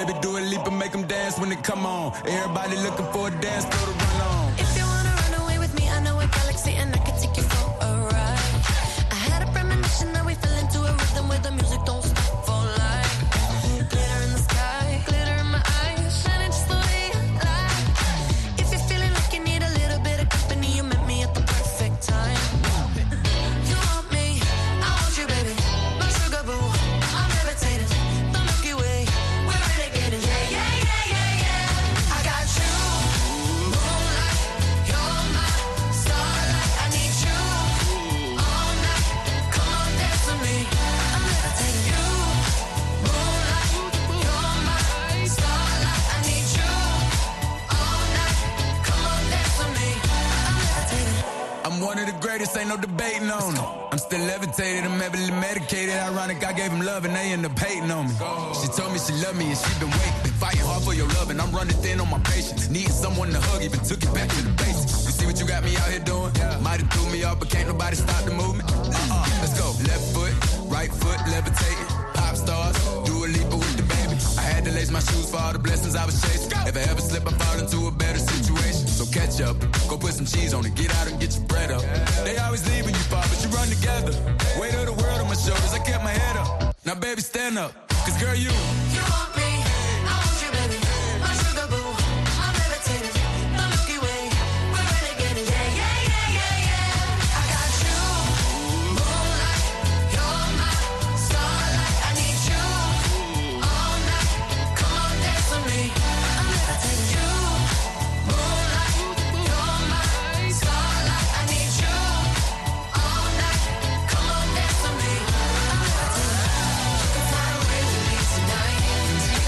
baby, do a leap and make them dance when they come on. Everybody looking for a dance floor to run on. If you wanna run away with me, I know a galaxy and I can take you for a ride. I had a premonition that we fell into a rhythm where the music don't stop for life. Glitter in the sky, glitter in my eyes, shining just the way you like. If you're feeling like you need a little bit of company, you met me at the perfect time. You want me, I want you, baby. My sugar boo, I'm levitating. The Milky Way, we're renegading. Yeah, yeah, yeah, yeah, yeah. I got you, moonlight, you're my starlight. I need you all night. Come on, dance with me. I'm levitating. You, moonlight, you're my starlight. I need you all night. Come on, dance with me. I'm levitating. I'm one of the greatest, ain't no debating on it. I'm still levitated, I'm heavily medicated. Ironic, I gave him love and they end up hating on me. She told me she loved me and she been waiting. Been fighting hard for your love and I'm running thin on my patience. Needing someone to hug, even took it back to the basics. You see what you got me out here doing? Might have threw me off, but can't nobody stop the movement. Let's go. Left foot, right foot, levitating. Pop stars, do a leap with the baby. I had to lace my shoes for all the blessings I was chasing. If I ever slip, I fall into a better situation. So catch up, go put some cheese on it, get out and get your bread up. They always leave when you fall, but you run together. Weight of the world on my shoulders, I kept my head up. Now baby, stand up, cause girl, you want me, I want you, baby. My sugar boo, I'm levitating. The Milky Way, we're renegading. Yeah, yeah, yeah, yeah, yeah. I got you, moonlight, you're my starlight. I need you all night. Come on, dance with me. I'm levitating. You, moonlight, you're my starlight. I need you all night. Come on, dance with me. I'm levitating. You can fly away with me tonight.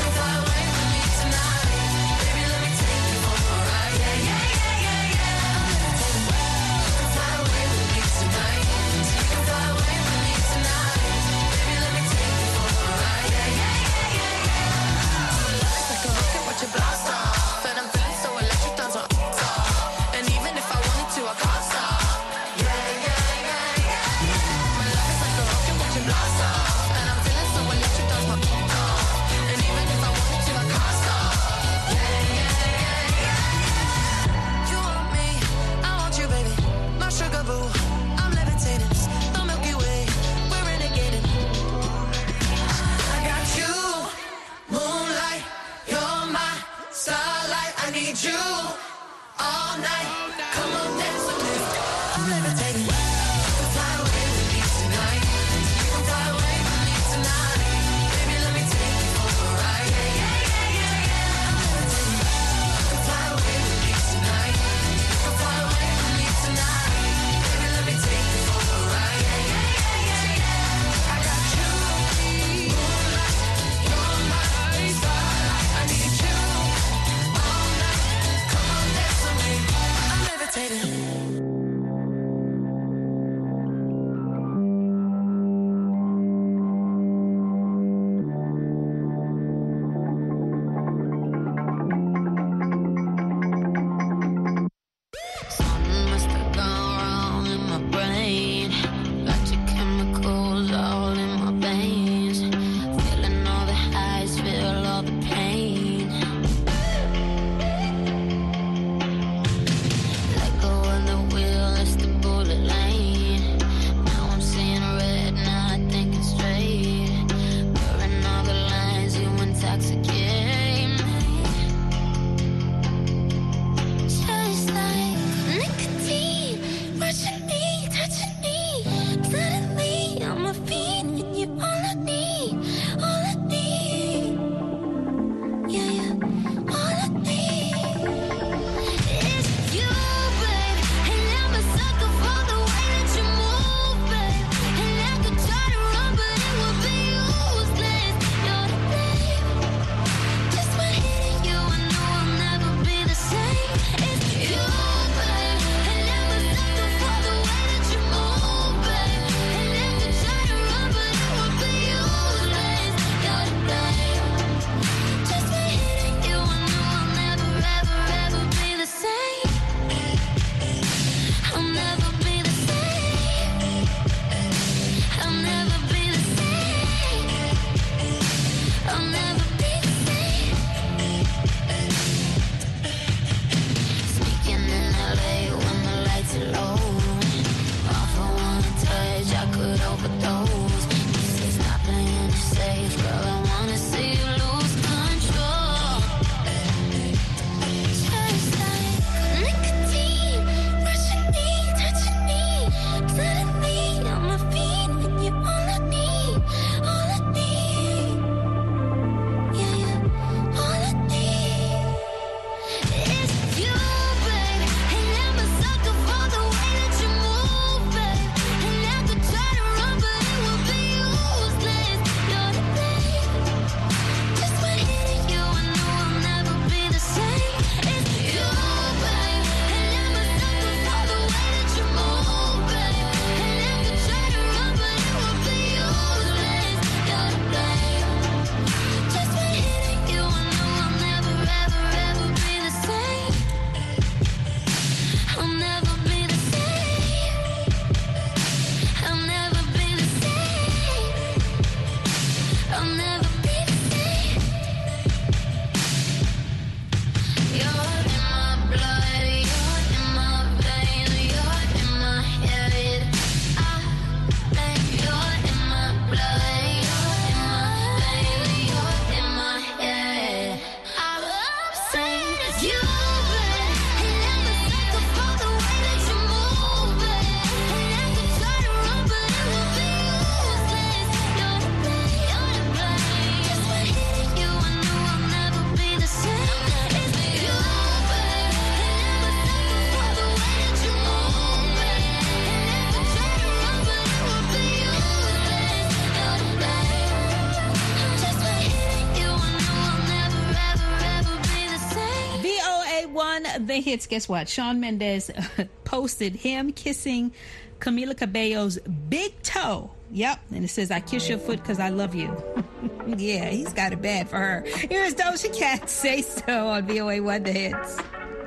the hits, guess what? Shawn Mendes posted him kissing Camila Cabello's big toe. Yep, and it says, I kiss your foot because I love you. Yeah, he's got it bad for her. Here's Doja Cat, Say So on VOA1 The Hits.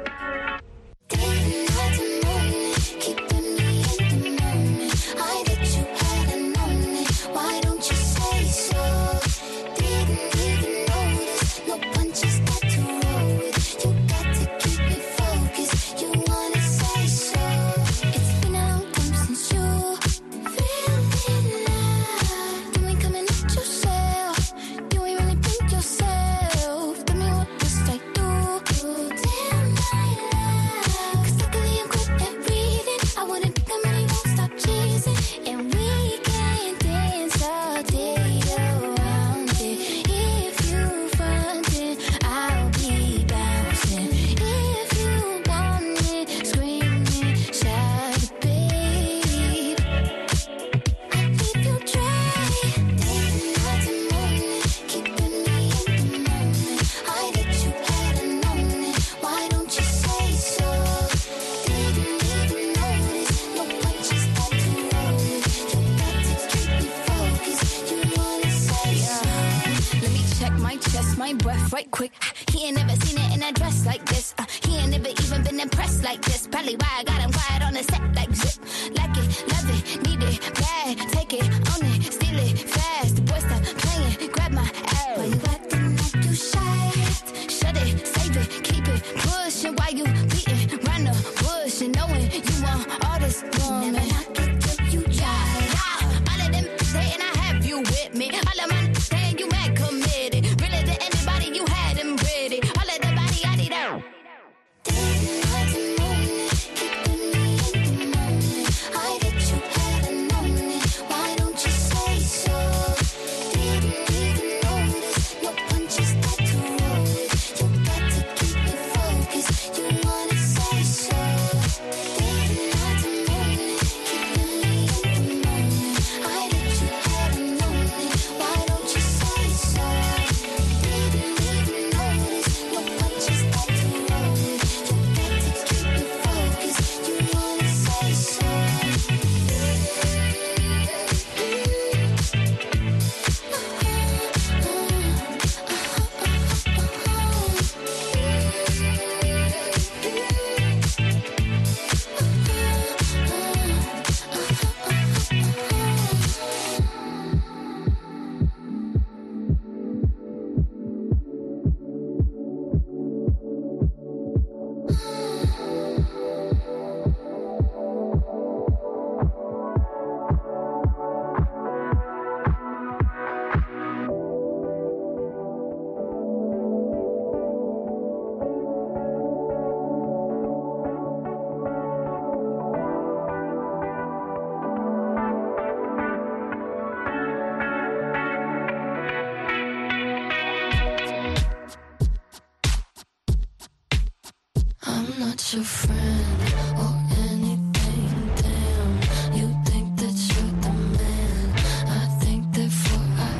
Your friend or anything, damn. You think that you're the man. I think therefore I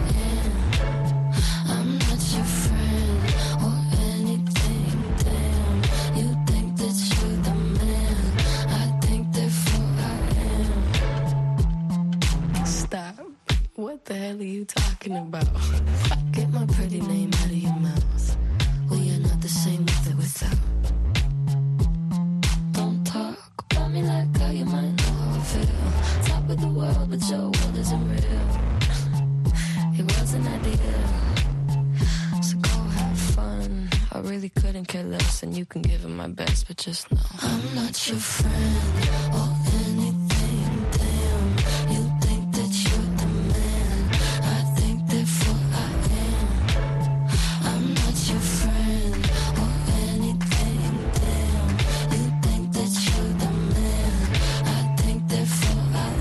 am. I'm not your friend or anything, damn. You think that you're the man. I think therefore I am. Stop. What the hell are you talking about? Get my pretty name out of your mouth. We are not the same with it without. Me like how you might know how I feel. Top of the world, but your world isn't real. It wasn't ideal. So go have fun. I really couldn't care less, and you can give it my best, but just know I'm not your friend or anything, damn. You think that you're the man. I think therefore I am. I'm not your friend or anything, damn. You think that you're the man. I think therefore I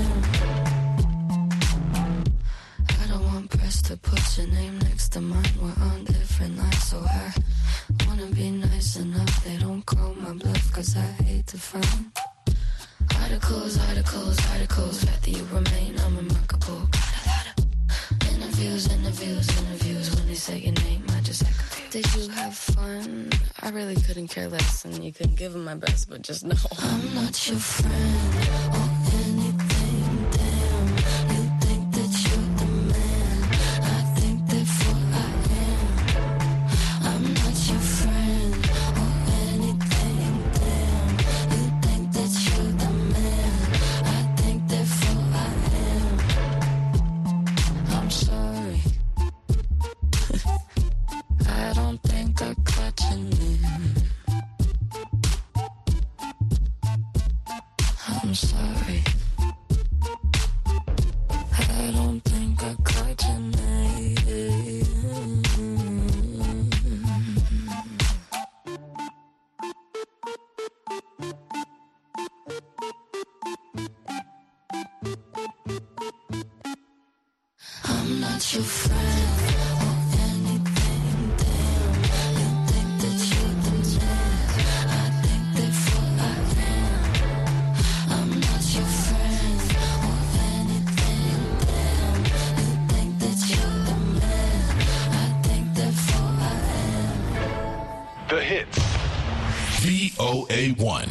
am. I don't want press to put your name next to mine. We're on different lines, so I wanna be nice enough. They don't call my bluff, cause I hate to find articles, rather you remain unremarkable. Got a lot of interviews. When they say your name, I just act confused. that you have fun. I really couldn't care less, and you couldn't give them my best, but just know I'm not your friend or anything. Damn, you think that you're the man. I think therefore I am. I'm not your friend or anything. Damn, you think that you're the man. I think therefore I am. I'm sorry. I don't think I caught your name. I'm sorry. I don't think I caught your name. I'm not your friend or anything. Damn, you think that you're the man. I think therefore I am. I'm not your friend or anything. Damn, you think that you're the man. I think therefore I am. The hits. VOA1.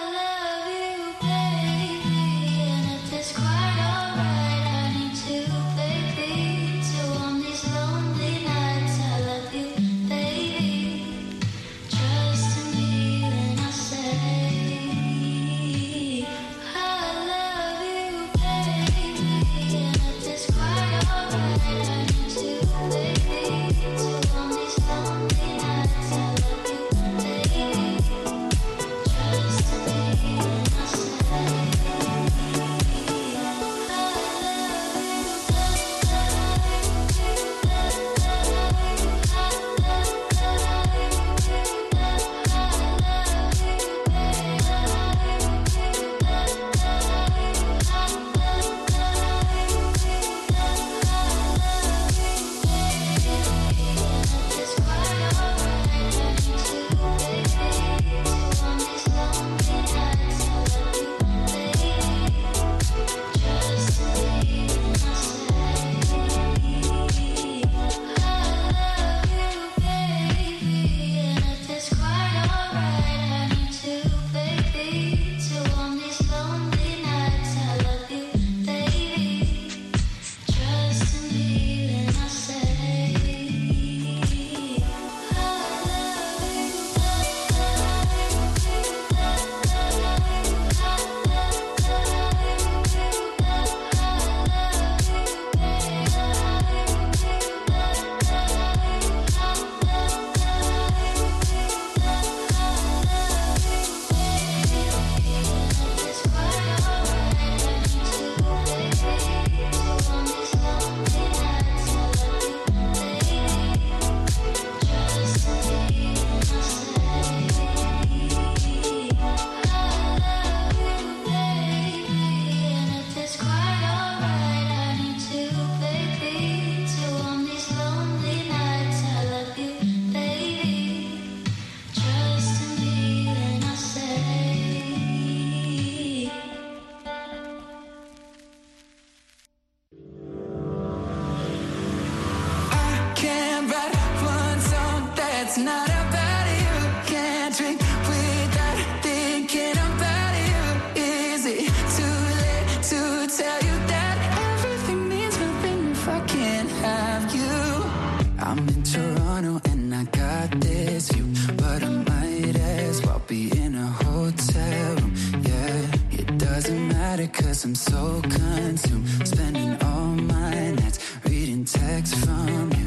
It's not about you. Can't drink without thinking about you. Is it too late to tell you that everything means nothing if I can't have you? I'm in Toronto and I got this view, but I might as well be in a hotel room. Yeah, it doesn't matter 'cause I'm so consumed, spending all my nights reading texts from you.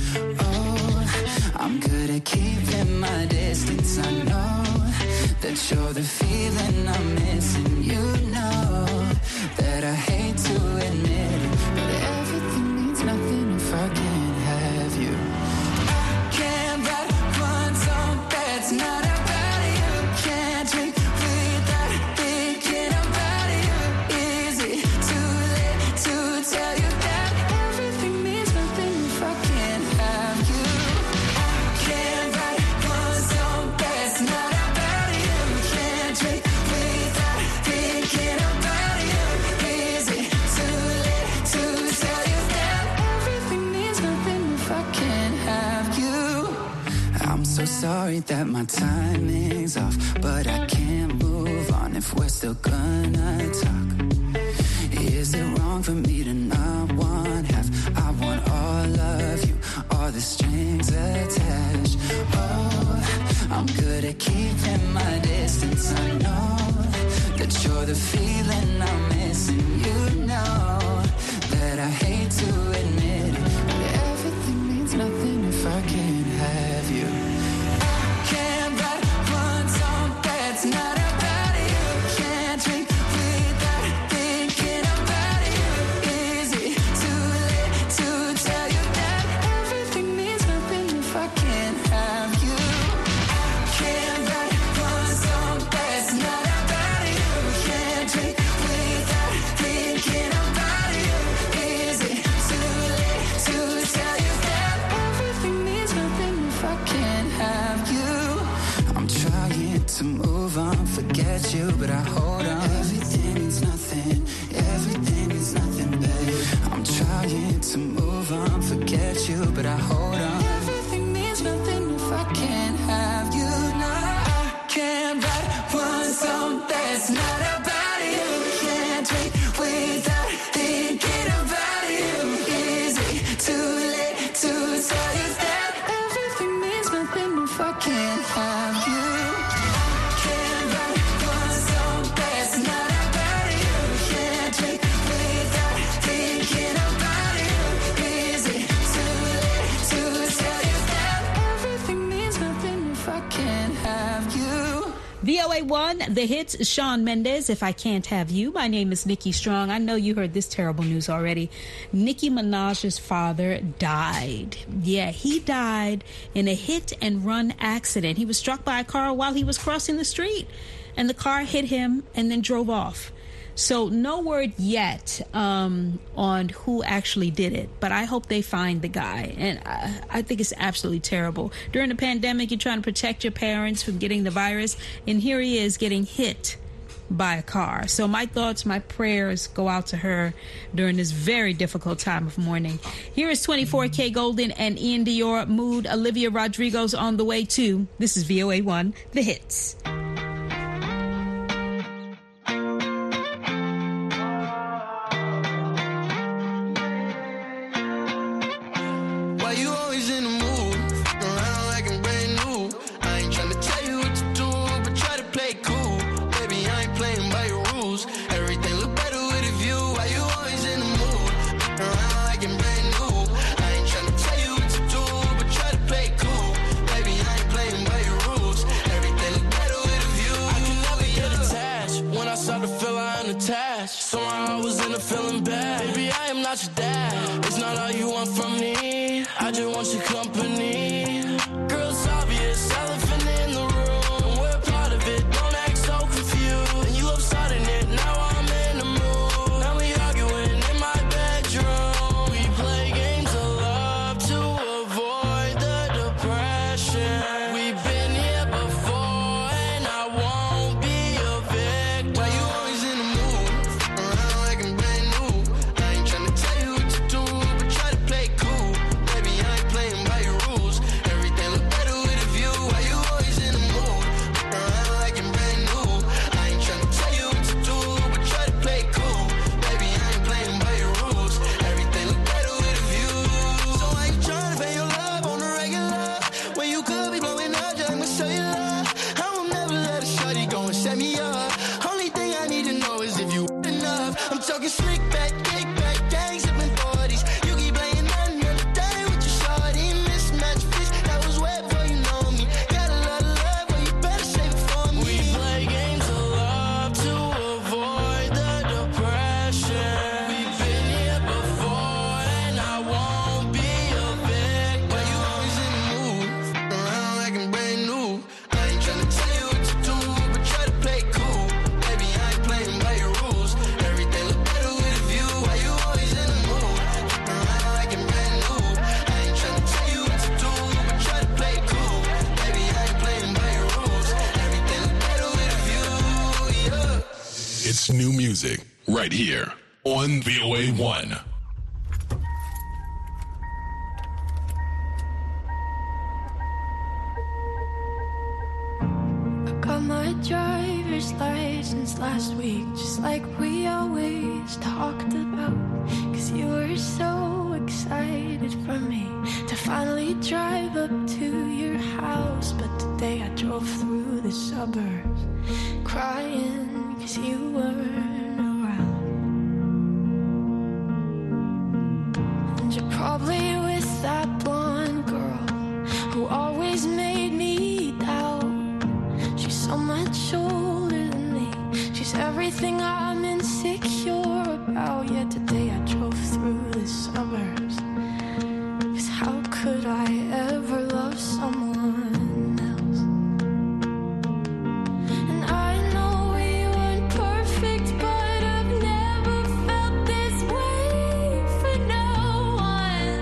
I'm good at keeping my distance. I know that you're the feeling I'm missing. You know that I hate to admit it, but everything means nothing if I can't have you. I can't write one song that's not about you. Can't drink without thinking about you. Is it too late to tell you that everything means nothing if I can't have you? So sorry that my timing's off, but I can't move on if we're still gonna talk. Is it wrong for me to not want half? I want all of you, all the strings attached. Oh, I'm good at keeping my distance. I know that you're the feeling I'm missing. You know that I hate to admit it, but everything means nothing if I can't have you. I can't write one song that's not about you. Can't drink without thinking about you. Is it too late to tell you that everything means nothing if I can't have you? I can't write one song that's not about you. Can't drink without thinking about you. Is it too late to tell you that everything means nothing if I can't have you? I'm trying to move on, forget you, but I hold on. Everything means nothing, everything means nothing, babe. I'm trying to move on, forget you, but I hold on. Everything means nothing if I can't have you. No, I can't write one song that's not about you. Can't drink without thinking about you. Is it too late to tell you that everything means nothing if I can't have you? Can't write one song that's not about you. Can't drink without thinking about you. Is it too late to tell you that everything means nothing if I can't have you? VOA1, the hits, Shawn Mendes, If I Can't Have You. My name is Nikki Strong. I know you heard this terrible news already. Nicki Minaj's father died. Yeah, he died in a hit-and-run accident. He was struck by a car while he was crossing the street, and the car hit him and then drove off. So no word yet on who actually did it, but I hope they find the guy. And I think it's absolutely terrible. During the pandemic, you're trying to protect your parents from getting the virus, and here he is getting hit by a car. So my thoughts, my prayers go out to her during this very difficult time of mourning. Here is 24K Golden and Ian Dior, Mood, Olivia Rodrigo's On the Way Too. This is VOA1, the hits. Why you always in the mood? Around like I'm brand new. I ain't tryna tell you what to do, but try to play cool. Baby, I ain't playing by your rules. Everything look better with a view. Why you always in the mood? Around like I'm brand new. I ain't tryna tell you what to do, but try to play cool. Baby, I ain't playing by your rules. Everything look better with a view. I can never get attached. When I start to feel I'm attached, somehow I was in a feeling bad. Baby, I am not your dad. It's not all you want from me. I just want your company. Girl, it's obvious, elephant in the room. We're part of it, don't act so confused. And you love starting it, now I'm in the mood. Now we arguing in my bedroom. We play games of love to avoid the depression. We've been here before, and I won't be a victim. Why you always in the mood? Around like I'm brand new. I ain't tryna tell you what to do, but try to play cool. Baby, I ain't playing by your rules. Everything look better with a view. Why you always in the mood? Around like I'm brand new. I ain't tryna tell you what to do, but try to play cool. Baby, I ain't playing by your rules. Everything look better with a view. So I ain't tryna pay your love on the regular. When you could be blowing up, just I'ma show you love. I will never let a shorty go and set me up. Only thing I need to know is if you enough. I'm talking slick back, kick back, gang sipping 40s. You keep playing another day with your shorty. Mismatched fish, that was wet before you know me. Got a lot of love, but you better save it for me. We play games of love to avoid the depression. We've been here before, and I won't be a victim. Why you always in the mood? Around like I'm brand new. I ain't tryna tell you what to do, but try to play cool. Baby, I ain't playing by your rules. Everything look better with a view. Why you always in the mood? Around like I'm brand new. I ain't tryna tell you what to do, but try to play cool. Baby, I ain't playing by your rules. Everything look better with a view. Yeah. It's new music right here on VOA1. my driver's license last week, just like we always talked about. Cause you were so excited for me to finally drive up to your house. But today I drove through the suburbs crying cause you weren't around. And you're probably with that blonde girl who always made me doubt. She's so much older than me. She's everything I'm insecure about. Yet today I drove through the suburbs. Cause how could I ever love someone else? And I know we weren't perfect, but I've never felt this way for no one.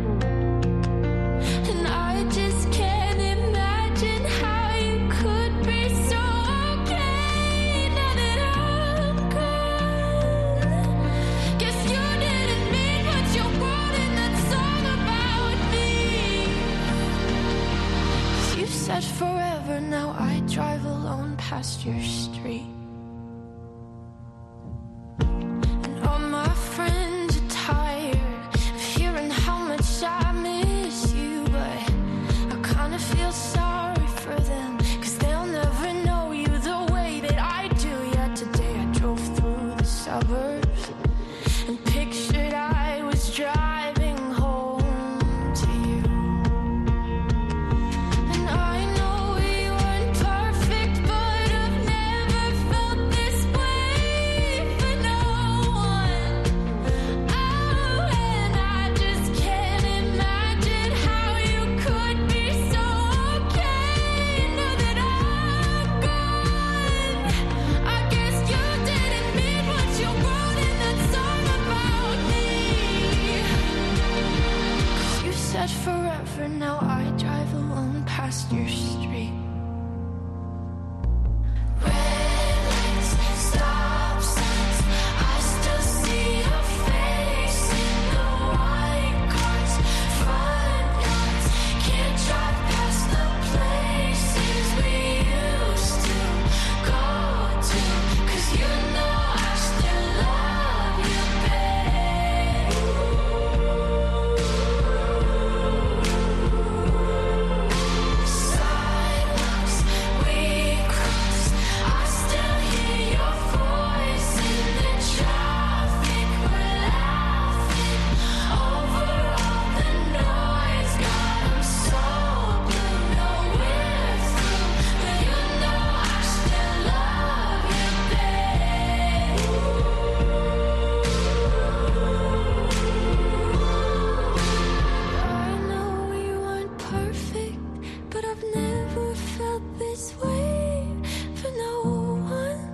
And I just can't imagine how you could be so okay now that I'm gone. Guess you didn't mean what you wrote in that song about me. 'Cause you said forever, now I drive alone past your street. And all my friends are tired of hearing how much I miss you, but I kinda feel sorry for them, 'cause they'll never know you the way that I do. Yet today I drove through the suburbs and pictured I was driving home to you. And I know we weren't perfect, but I've never felt this way for no one. Oh, and I just can't imagine how you could be so okay now that I'm gone. I guess you didn't mean what you wrote in that song about me. 'Cause you said forever, now I drive alone past your street. Red lights, stop signs, I still see your face in the white cars, front yards. Can't drive past the places we used to go to, 'cause you know I still love you, babe. Sidewalks we cross, I still hear your voice in the traffic. We're laughing over all the noise. God, I'm so blue, no we're through, but you know I still love you, babe. I know we weren't perfect, but I've never felt this way for no one.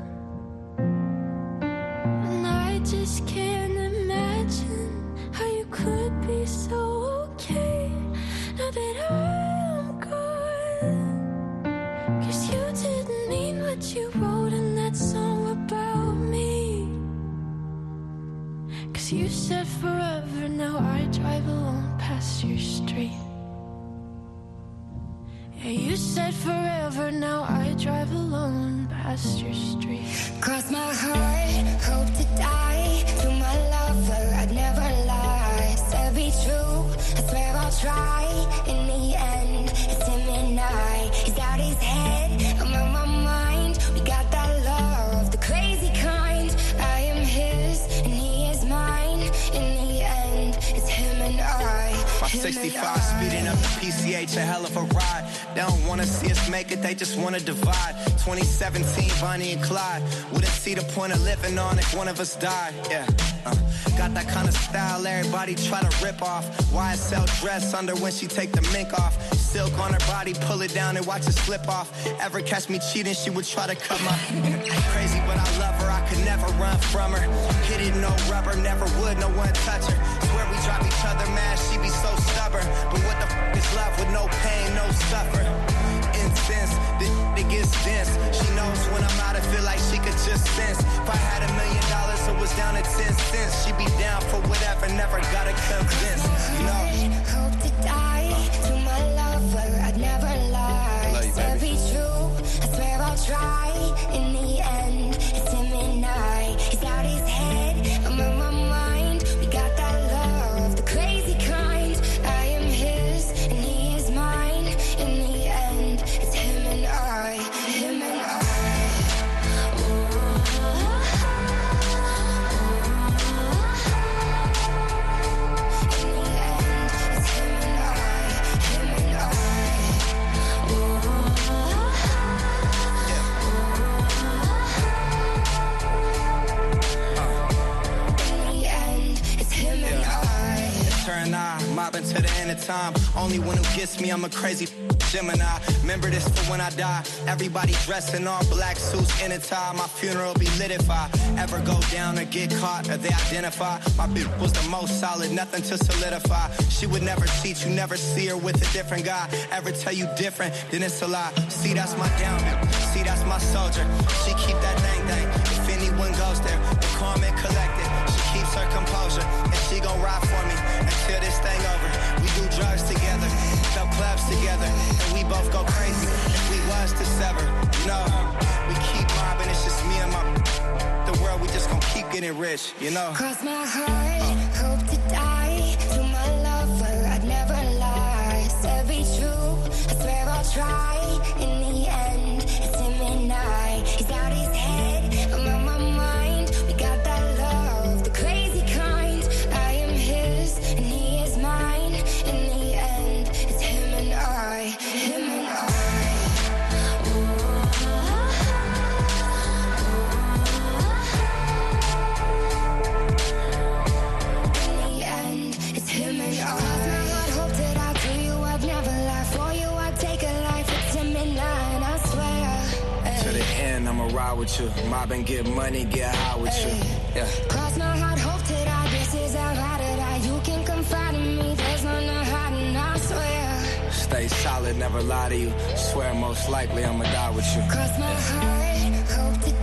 And I just can't imagine how you could be so okay now that I'm gone. 'Cause you didn't mean what you wrote in that song about me. 'Cause you said forever, now I drive alone past your street. Yeah, you said forever, now I drive alone past your street. Cross my heart, hope to die. To my lover, I'd never lie. Said be true, I swear I'll try. In the end, it's him and I. He's out his head, I'm on my mind. We got that love, the crazy kind. I am his, and he is mine. In the end, it's him and I. My 65 speeding up the PCH, a hell of a ride. They don't wanna see us make it, they just wanna divide. 2017, Bonnie and Clyde. Wouldn't see the point of living on if one of us died. Yeah, got that kind of style everybody try to rip off. YSL dress under when she take the mink off. Silk on her body, pull it down and watch it slip off. Ever catch me cheating, she would try to cut my crazy, but I love her, I could never run from her. Hit it, no rubber, never would, no one touch her. Swear we drive each other mad, she be so stubborn. But what the f is love with no pain, no suffer? Incense, it gets dense. She knows when I'm out, I feel like she could just sense. If I had $1 million, it was down to 10 cents. She'd be down for whatever, never gotta convince. No. Hope to die. To my lover, I'd never lie. Love you, Said baby. be true, I swear I'll try. minute time. Only one who gets me, I'm a crazy Gemini. Remember this for when I die. Everybody dressed in all black suits in a tie. My funeral be lit if I ever go down or get caught or they identify. My bitch was the most solid, nothing to solidify. She would never cheat, you never see her with a different guy. Ever tell you different, then it's a lie. See, that's my down bitch. See, that's my soldier. She keep that thing. If anyone goes there, they're calm and collected. She keeps her composure, and she gon' ride for me until this thing over. We do drugs together, fill clubs together, and we both go crazy if we was to sever. No, we keep mobbing, it's just me and my the world, we just gon' keep getting rich, you know. Cross my heart, hope to die. To my lover, I'd never lie. Said be true, I swear I'll try. In the end, it's him and I. He's out his head, I'm on my mind. We got that love, the crazy kind. I am his, and he is mine. In the end, it's him and I. Him and I. I'ma ride with you, mob and get money, get high with you. Yeah. Cross my heart, hope to die. This is how hard it I. You can confide in me. There's no hiding, I swear. Stay solid, never lie to you. Swear most likely I'ma die with you. Cross my heart, hope to